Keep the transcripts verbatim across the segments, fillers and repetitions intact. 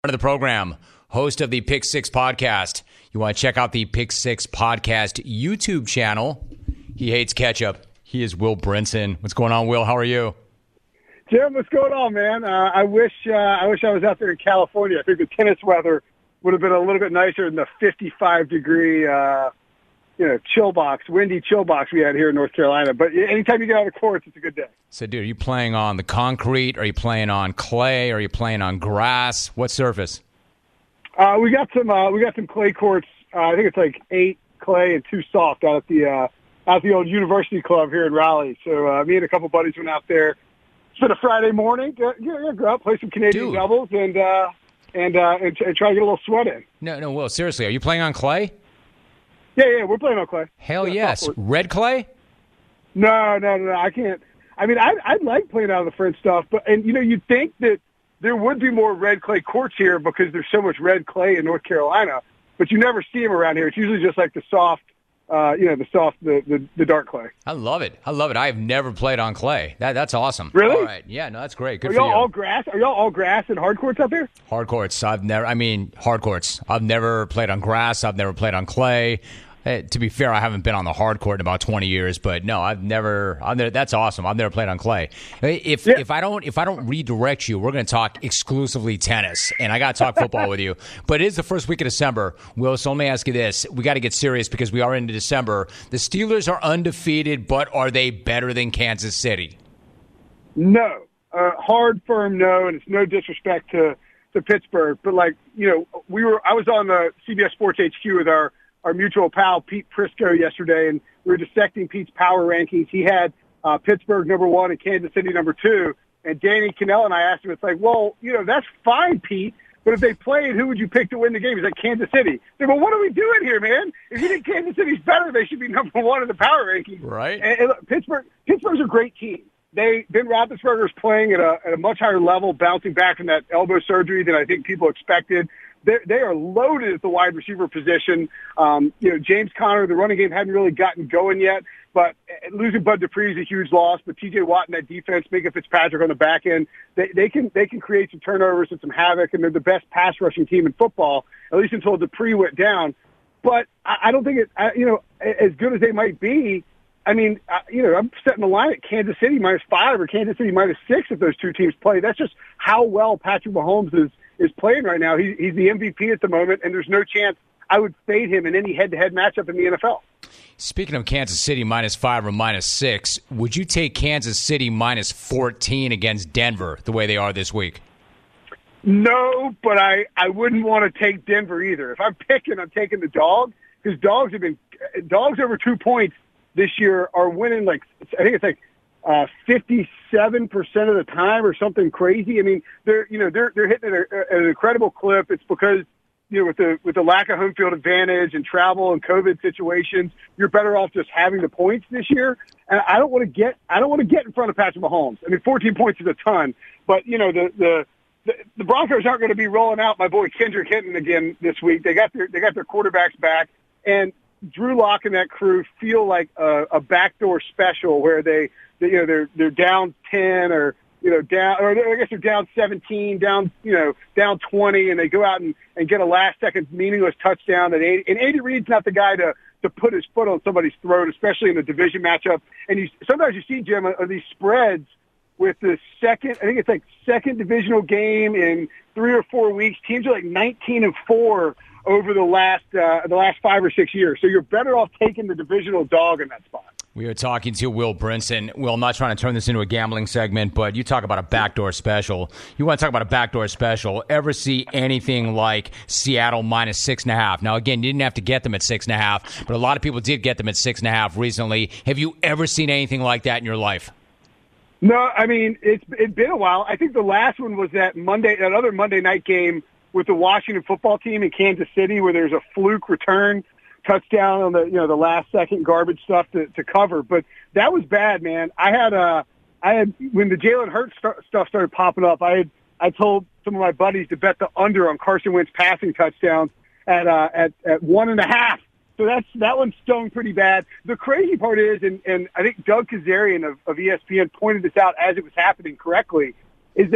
Of the program, host of the Pick Six podcast. You want to check out the Pick Six podcast YouTube channel. He hates ketchup. He is Will Brinson. What's going on, Will? How are you? Jim, what's going on, man? Uh, I wish uh, I wish I was out there in California. I think the tennis weather would have been a little bit nicer than the fifty-five degree, uh, you know, chill box, windy chill box we had here in North Carolina. But anytime you get out of the courts, it's a good day. So, dude, are you playing on the concrete? Are you playing on clay? Are you playing on grass? What surface? Uh, we got some. Uh, we got some clay courts. Uh, I think it's like eight clay and two soft out at the uh, out at the old University Club here in Raleigh. So uh, me and a couple buddies went out there. Spent a Friday morning. Go, go, go out, play some Canadian dude. doubles, and uh, and, uh, and and try to get a little sweat in. No, no, Will. Seriously, are you playing on clay? Yeah, yeah, we're playing on clay. Hell yeah, yes. Red clay? No, no, no, no. I can't. I mean, I I like playing out of the French stuff, but and you know, you'd think that there would be more red clay courts here because there's so much red clay in North Carolina, but you never see them around here. It's usually just like the soft, uh, you know, the soft, the, the the dark clay. I love it. I love it. I have never played on clay. That that's awesome. Really? All right. Yeah. No, that's great. Good Are for y'all you. all grass? Are y'all all grass and hard courts out there? Hard courts. I've never. I mean, hard courts. I've never played on grass. I've never played on clay. Hey, to be fair, I haven't been on the hard court in about twenty years, but no, I've never. I've never that's awesome. I've never played on clay. If yeah. if I don't if I don't redirect you, we're going to talk exclusively tennis, and I got to talk football with you. But it is the first week of December, Will. So let me ask you this: we got to get serious because we are into December. The Steelers are undefeated, but are they better than Kansas City? No, uh, hard, firm, no, and it's no disrespect to to Pittsburgh, but like you know, we were. I was on the C B S Sports H Q with our. our mutual pal, Pete Prisco, yesterday, and we were dissecting Pete's power rankings. He had uh, Pittsburgh number one and Kansas City number two. And Danny Cannell and I asked him, it's like, well, you know, that's fine, Pete, but if they played, who would you pick to win the game? He's like, Kansas City. I said, well, what are we doing here, man? If you think Kansas City's better, they should be number one in the power rankings. Right. And, and look, Pittsburgh, Pittsburgh's a great team. They Ben Roethlisberger's playing at a, at a much higher level, bouncing back from that elbow surgery than I think people expected. They're, they are loaded at the wide receiver position. Um, you know, James Conner, the running game hadn't really gotten going yet, but losing Bud Dupree is a huge loss. But T J Watt in that defense, Minka Fitzpatrick on the back end, they, they can they can create some turnovers and some havoc, and they're the best pass rushing team in football, at least until Dupree went down. But I, I don't think it, I, you know, as good as they might be. I mean, I, you know, I'm setting the line at Kansas City minus five or Kansas City minus six if those two teams play. That's just how well Patrick Mahomes is. is playing right now. He, he's the M V P at the moment, and there's no chance I would fade him in any head-to-head matchup in the N F L. Speaking of Kansas City minus five or minus six, would you take Kansas City minus fourteen against Denver the way they are this week? No, but I, I wouldn't want to take Denver either. If I'm picking, I'm taking the dog because dogs have been dogs over two points this year are winning like I think it's like Uh, fifty-seven percent of the time or something crazy. I mean, they're, you know, they're, they're hitting at, a, at an incredible clip. It's because, you know, with the, with the lack of home field advantage and travel and COVID situations, you're better off just having the points this year. And I don't want to get, I don't want to get in front of Patrick Mahomes. I mean, fourteen points is a ton, but you know, the, the, the, the Broncos aren't going to be rolling out my boy Kendrick Hinton again this week. They got their, they got their quarterbacks back, and Drew Lock and that crew feel like a, a backdoor special where they, you know, they're they're down ten or you know down or I guess they're down seventeen, down you know down twenty, and they go out and, and get a last second meaningless touchdown. And Andy, and Andy Reid's not the guy to to put his foot on somebody's throat, especially in the division matchup. And you sometimes you see Jim of these spreads with the second, I think it's like second divisional game in three or four weeks. Teams are like nineteen and four over the last uh, the last five or six years. So you're better off taking the divisional dog in that spot. We are talking to Will Brinson. Will, I'm not trying to turn this into a gambling segment, but you talk about a backdoor special. You want to talk about a backdoor special. Ever see anything like Seattle minus six and a half? Now, again, you didn't have to get them at six and a half, but a lot of people did get them at six and a half recently. Have you ever seen anything like that in your life? No, I mean, it's it's been a while. I think the last one was that Monday, that other Monday night game with the Washington football team in Kansas City where there's a fluke return touchdown on the, you know, the last second garbage stuff to, to cover. But that was bad, man. I had, uh, I had, when the Jalen Hurts st- stuff started popping up, I had, I told some of my buddies to bet the under on Carson Wentz passing touchdowns at, uh, at, at one and a half. So that's, that one stung pretty bad. The crazy part is, and, and I think Doug Kazarian of, of E S P N pointed this out as it was happening correctly, is that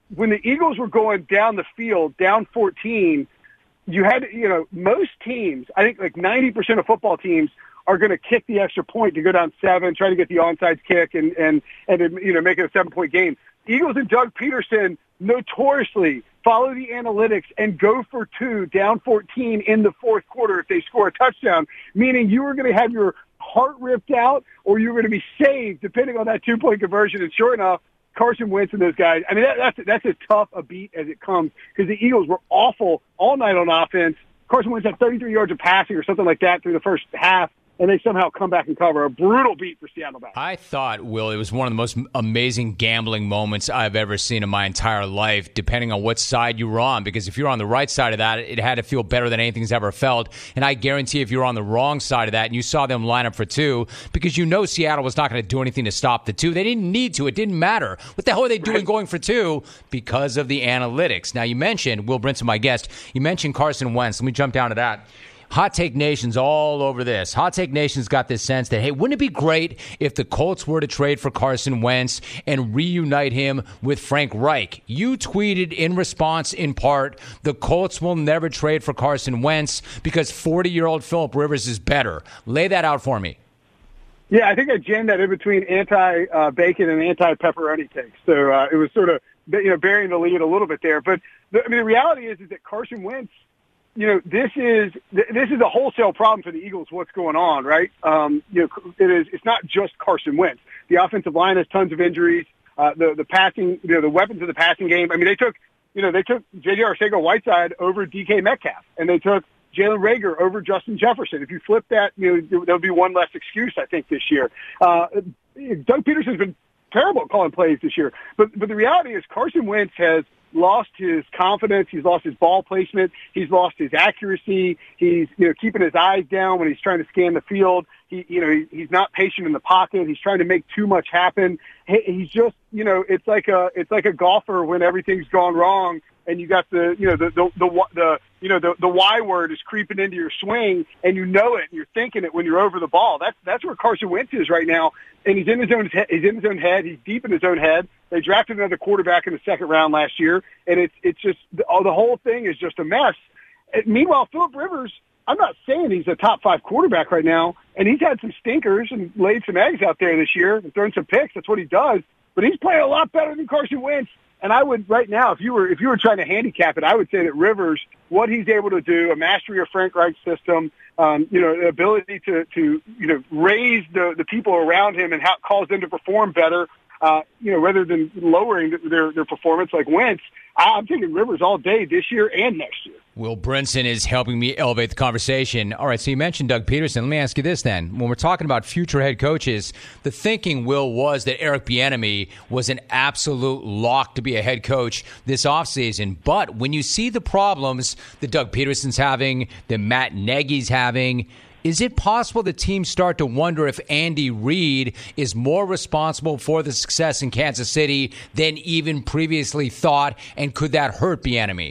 when the Eagles were going down the field, down fourteen, you had, you know, most teams, I think like ninety percent of football teams are going to kick the extra point to go down seven, try to get the onside kick and, and, and, you know, make it a seven point game. Eagles and Doug Peterson notoriously follow the analytics and go for two down fourteen in the fourth quarter if they score a touchdown, meaning you were going to have your heart ripped out or you were going to be saved depending on that two-point conversion. And sure enough, Carson Wentz and those guys, I mean, that, that's, that's as tough a beat as it comes because the Eagles were awful all night on offense. Carson Wentz had thirty-three yards of passing or something like that through the first half, and they somehow come back and cover. A brutal beat for Seattle back. I thought, Will, it was one of the most amazing gambling moments I've ever seen in my entire life, depending on what side you were on. Because if you're on the right side of that, it had to feel better than anything's ever felt. And I guarantee if you're on the wrong side of that and you saw them line up for two, because you know Seattle was not going to do anything to stop the two. They didn't need to. It didn't matter. What the hell are they doing going for two? Because of the analytics. Now, you mentioned, Will Brinson, my guest, you mentioned Carson Wentz. Let me jump down to that. Hot Take Nation's all over this. Hot Take Nation's got this sense that, hey, wouldn't it be great if the Colts were to trade for Carson Wentz and reunite him with Frank Reich? You tweeted in response, in part, the Colts will never trade for Carson Wentz because forty-year-old Phillip Rivers is better. Lay that out for me. Yeah, I think I jammed that in between anti-bacon and anti-pepperoni takes. So uh, it was sort of, you know, burying the lead a little bit there. But, the, I mean, the reality is, is that Carson Wentz, you know, this is this is a wholesale problem for the Eagles. What's going on, right? Um, you know, it is. It's not just Carson Wentz. The offensive line has tons of injuries. Uh, the the passing, you know, the weapons of the passing game. I mean, they took, you know, they took J J Arcega-Whiteside over D K Metcalf, and they took Jalen Reagor over Justin Jefferson. If you flip that, you know, there'll be one less excuse, I think, this year. Uh, Doug Peterson's been terrible at calling plays this year, but but the reality is Carson Wentz has lost his confidence. He's lost his ball placement. He's lost his accuracy. He's, you know, keeping his eyes down when he's trying to scan the field. He, you know, he, he's not patient in the pocket. He's trying to make too much happen. He, he's just, you know, it's like a, it's like a golfer when everything's gone wrong and you got the, you know, the, the, the, the you know, the, the Y word is creeping into your swing and you know it and you're thinking it when you're over the ball. That's, that's where Carson Wentz is right now. And he's in his own, he's in his own head. He's deep in his own head. They drafted another quarterback in the second round last year. And it's, it's just, the, the whole thing is just a mess. And meanwhile, Phillip Rivers, I'm not saying he's a top five quarterback right now, and he's had some stinkers and laid some eggs out there this year and thrown some picks. That's what he does. But he's playing a lot better than Carson Wentz. And I would right now, if you were if you were trying to handicap it, I would say that Rivers, what he's able to do, a mastery of Frank Reich's system, um, you know, the ability to to you know raise the the people around him and how cause them to perform better. Uh, you know, rather than lowering their, their performance like Wentz, I'm taking Rivers all day this year and next year. Will Brinson is helping me elevate the conversation. All right, so you mentioned Doug Peterson. Let me ask you this then. When we're talking about future head coaches, the thinking, Will, was that Eric Bieniemy was an absolute lock to be a head coach this offseason. But when you see the problems that Doug Peterson's having, that Matt Nagy's having, is it possible that teams start to wonder if Andy Reid is more responsible for the success in Kansas City than even previously thought, and could that hurt Bieniemy?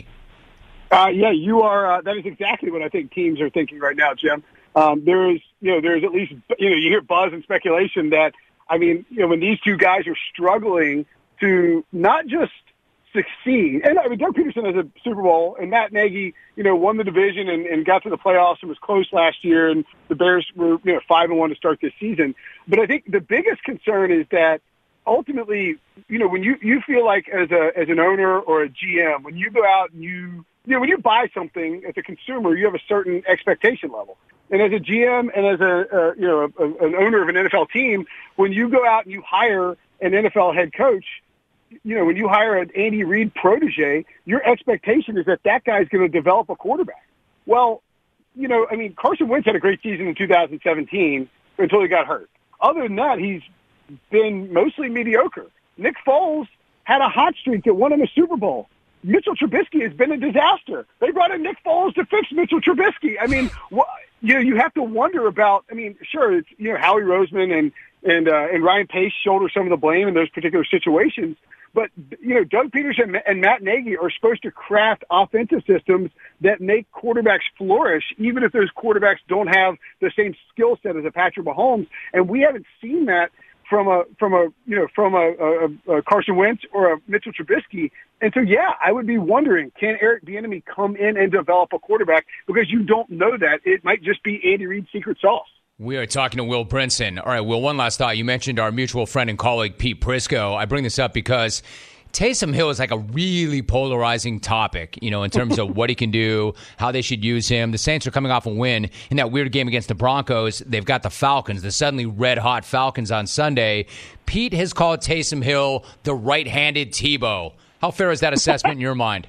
Uh, yeah, you are. Uh, that is exactly what I think teams are thinking right now, Jim. Um, there is, you know, there's at least, you know, you hear buzz and speculation that, I mean, you know, when these two guys are struggling to not just succeed, and I mean, Doug Peterson has a Super Bowl, and Matt Nagy, you know, won the division and, and got to the playoffs and was close last year, and the Bears were, you know, five and one to start this season. But I think the biggest concern is that ultimately, you know, when you, you feel like as a as an owner or a G M, when you go out and you, you know, when you buy something as a consumer, you have a certain expectation level. And as a G M and as a, a you know, a, an owner of an N F L team, when you go out and you hire an N F L head coach, you know, when you hire an Andy Reid protege, your expectation is that that guy's going to develop a quarterback. Well, you know, I mean, Carson Wentz had a great season in two thousand seventeen until he got hurt. Other than that, he's been mostly mediocre. Nick Foles had a hot streak that won him a Super Bowl. Mitchell Trubisky has been a disaster. They brought in Nick Foles to fix Mitchell Trubisky. I mean, wh- you know, you have to wonder about, I mean, sure, it's, you know, Howie Roseman and, and, uh, and Ryan Pace shoulder some of the blame in those particular situations. But, you know, Doug Peterson and Matt Nagy are supposed to craft offensive systems that make quarterbacks flourish, even if those quarterbacks don't have the same skill set as a Patrick Mahomes. And we haven't seen that from a from a you know from a, a, a Carson Wentz or a Mitchell Trubisky. And so, yeah, I would be wondering, can Eric Bieniemy come in and develop a quarterback? Because you don't know that. It might just be Andy Reid's secret sauce. We are talking to Will Brinson. All right, Will, one last thought. You mentioned our mutual friend and colleague, Pete Prisco. I bring this up because Taysom Hill is like a really polarizing topic, you know, in terms of what he can do, how they should use him. The Saints are coming off a win in that weird game against the Broncos. They've got the Falcons, the suddenly red-hot Falcons on Sunday. Pete has called Taysom Hill the right-handed Tebow. How fair is that assessment in your mind?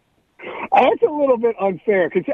That's a little bit unfair. Cause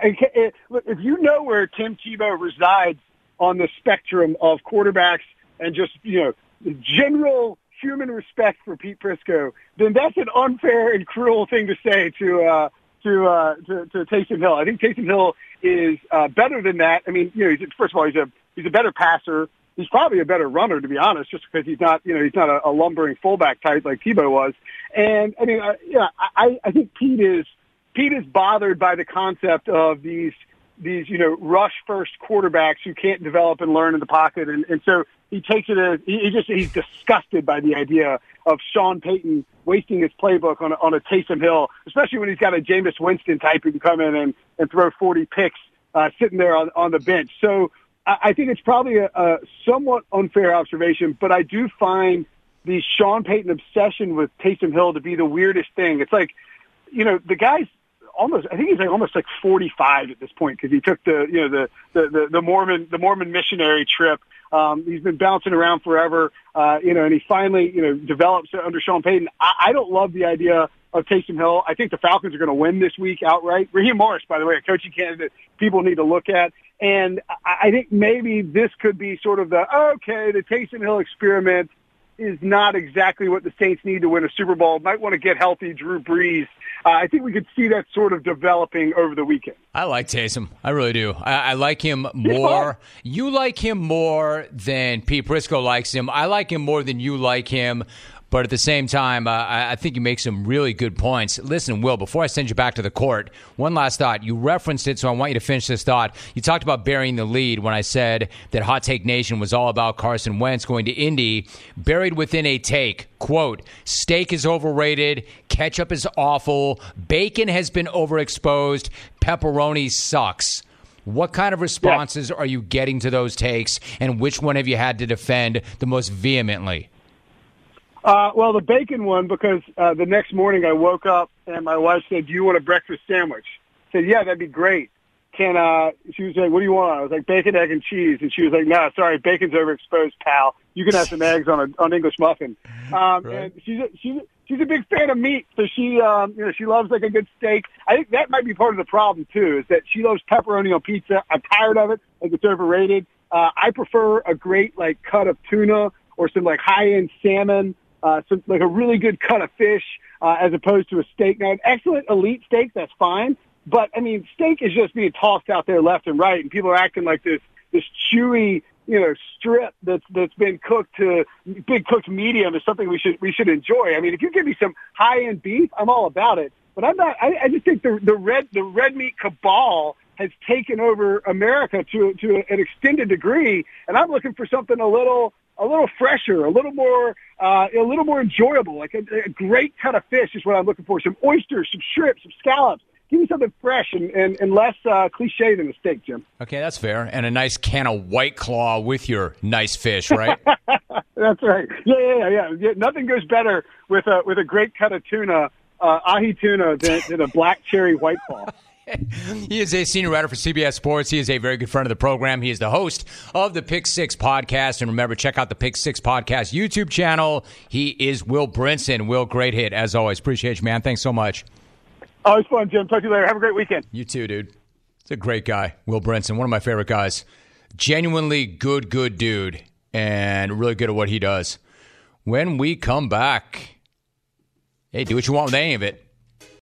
if you know where Tim Tebow resides on the spectrum of quarterbacks and just, you know, the general human respect for Pete Prisco, then that's an unfair and cruel thing to say to uh, to, uh, to to Taysom Hill. I think Taysom Hill is uh, better than that. I mean, you know, he's, first of all, he's a he's a better passer. He's probably a better runner, to be honest, just because he's not, you know, he's not a, a lumbering fullback type like Tebow was. And I mean, uh, yeah, I, I think Pete is Pete is bothered by the concept of these these you know rush first quarterbacks who can't develop and learn in the pocket, and, and so he takes it as he, he just he's disgusted by the idea of Sean Payton wasting his playbook on a, on a Taysom Hill, especially when he's got a Jameis Winston type who can come in and, and throw forty picks uh, sitting there on, on the bench. So I think it's probably a, a somewhat unfair observation, but I do find the Sean Payton obsession with Taysom Hill to be the weirdest thing. It's like, you know, the guy's almost, I think he's like almost like forty-five at this point because he took the, you know, the, the, the, the Mormon, the Mormon missionary trip. Um, he's been bouncing around forever, uh, you know, and he finally, you know, develops under Sean Payton. I, I don't love the idea of Taysom Hill. I think the Falcons are going to win this week outright. Raheem Morris, by the way, a coaching candidate people need to look at. And I think maybe this could be sort of the, okay, the Taysom Hill experiment is not exactly what the Saints need to win a Super Bowl. Might want to get healthy Drew Brees. Uh, I think we could see that sort of developing over the weekend. I like Taysom. I really do. I, I like him more. You like him more than Pete Prisco likes him. I like him more than you like him. But at the same time, uh, I think you make some really good points. Listen, Will, before I send you back to the court, one last thought. You referenced it, so I want you to finish this thought. You talked about burying the lead when I said that Hot Take Nation was all about Carson Wentz going to Indy. Buried within a take, quote, steak is overrated, ketchup is awful, bacon has been overexposed, pepperoni sucks. What kind of responses yeah. are you getting to those takes, and which one have you had to defend the most vehemently? Uh, well, the bacon one, because uh, the next morning I woke up and my wife said, do you want a breakfast sandwich? I said, yeah, that'd be great. Can uh, she was like, what do you want? I was like, bacon, egg, and cheese. And she was like, no, sorry, bacon's overexposed, pal. You can have some eggs on a on English muffin. Um, right. And she's a, she's a, she's a big fan of meat, so she um, you know she loves like a good steak. I think that might be part of the problem too, is that she loves pepperoni on pizza. I'm tired of it. I think it's overrated. Uh, I prefer a great like cut of tuna or some like high end salmon. Uh, some, like a really good cut of fish, uh, as opposed to a steak. Now, an excellent elite steak, that's fine. But, I mean, steak is just being tossed out there left and right, and people are acting like this, this chewy, you know, strip that's, that's been cooked to, big cooked medium is something we should, we should enjoy. I mean, if you give me some high-end beef, I'm all about it. But I'm not, I, I just think the, the red, the red meat cabal has taken over America to, to an extended degree, and I'm looking for something a little, a little fresher, a little more, uh, a little more enjoyable. Like a, a great cut of fish is what I'm looking for. Some oysters, some shrimp, some scallops. Give me something fresh and, and, and less uh, cliche than a steak, Jim. Okay, that's fair. And a nice can of White Claw with your nice fish, right? That's right. Yeah, yeah, yeah, yeah. Nothing goes better with a with a great cut of tuna, uh, ahi tuna, than, than a black cherry White Claw. He is a senior writer for C B S Sports. He is a very good friend of the program. He is the host of the Pick Six podcast. And remember, check out the Pick Six podcast YouTube channel. He is Will Brinson. Will, great hit, as always. Appreciate you, man. Thanks so much. Always fun, Jim. Talk to you later. Have a great weekend. You too, dude. He's a great guy, Will Brinson, one of my favorite guys. Genuinely good, good dude, and really good at what he does. When we come back, hey, do what you want with any of it.